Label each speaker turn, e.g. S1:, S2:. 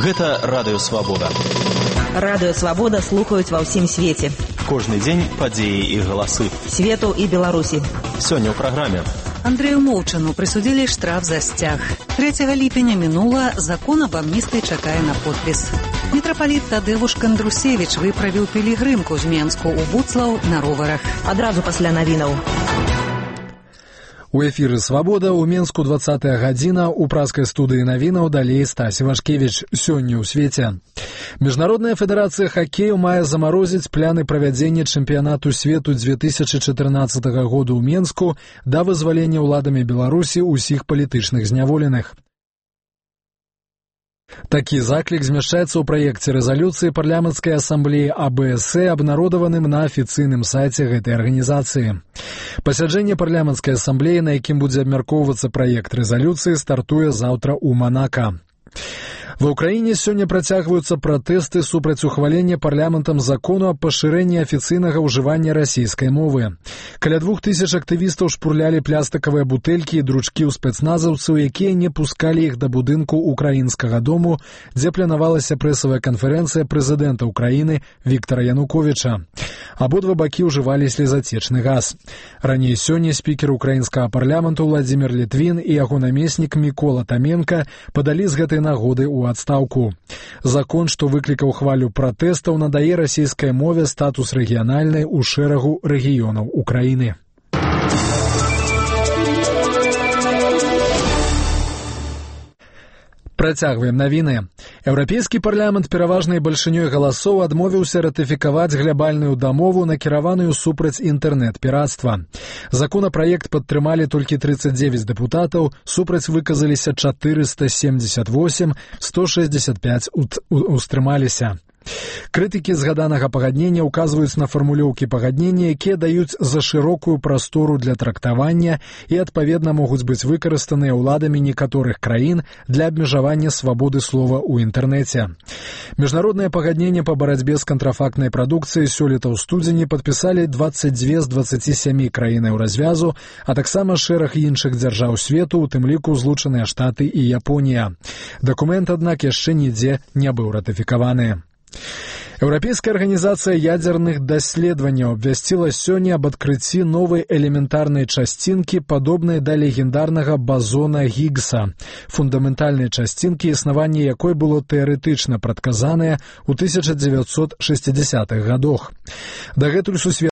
S1: Гэта Радыё Свабода.
S2: Радыё Свабода слухаюць ва ўсім свеце.
S1: Кожны дзень падзеі і галасы.
S2: Свету і Беларусі.
S1: Сёння ў праграме.
S3: Андрею Моўчану прысудзілі штраф за сцяг. 3 ліпеня мінула, закон аб амністыі чакае на подпіс. Мітрапаліт Тадзеуш Кандрусевіч выправіў пілігрымку з Менску ў Буцлаў на роварах.
S2: Адразу пасля навінаў.
S4: У эфіры «Свабода» ў Менску 20-я гадзіна, у праскай студыі навінаў далей Стась Івашкевіч. Сёння ў свеце. Міжнародная федэрацыя хакею мае замарозіць пляны правядзення чэмпіянату свету 2014 году ў Менску да вызвалення ўладамі Беларусі ўсіх палітычных зняволеных. Такі заклік змяшчаецца ў праекце рэзалюцыі парламенцкай асамблеі АБС, абнародаваным на афіцыйным сайце гэтай арганізацыі. Пасяджэнне парламенцкай асамблеі, на якім будзе абмяркоўвацца праект рэзалюцыі, стартуе заўтра ў Манака. Ва ўкраіне сёння працягваюцца пратэсты супраць ухвалення парламентам закону аб пашырэнні афіцыйнага ўжывання расійскай мовы. Каля 2000 актывістаў шпурлялі плястыкавыя бутэлькі і дручкі ў спецназаўцаў, якія не пускалі іх да будынку украінскага дому, дзе планавалася прэсавая канферэнцыя прэзідэнта Украіны Віктара Януковіча. Абодва бакі ўжывалі слезацечны газ. Раней сёння спікер украінскага парламенту Владзімір Літвін і яго намеснік Мікола Таменка падалі з гэтай нагоды ў адстаўку. Закон, што выклікаў хвалю пратэстаў, надае расійскай мове статус рэгіянальнай у шэрагу рэгіёнаў Украіны. Працягваем навіны. Еўрапейскі парламент пераважнай бальшынёй галасоў адмовіўся ратыфікаваць глябальную дамову, накіраваную супраць інтэрнэт-пірацтва. Законапраект падтрымалі толькі 39 дэпутатаў, супраць выказаліся 478, 165 устрымаліся. Крытыкі згаданага пагаднення ўказваюць на фармулёўкі пагаднення, якія даюць за шырокую прастору для трактавання і, адпаведна, могуць быць выкарыстаныя ўладамі некаторых краін для абмежавання свабоды слова ў інтэрнэце. Міжнароднае пагадненне па барацьбе з кантрафактнай прадукцыяй сёлета ў студзені падпісалі 22 з 27 краінаў развязу, а таксама шэраг іншых дзяржаў свету, у тым ліку Злучаныя Штаты і Японія. Дакумент, аднак, яшчэ нідзе не быў ратыфікаваны. Еўрапейская арганізацыя ядзерных даследаванняў абвясціла сёння аб адкрыцці новай элементарнай часцінкі, падобнай да легендарнага базона Гіггса, фундаментальнай часцінкі, існаванне якой было тэарэтычна прадказанае ў 1960-х гадах. Дагэтуль сусветная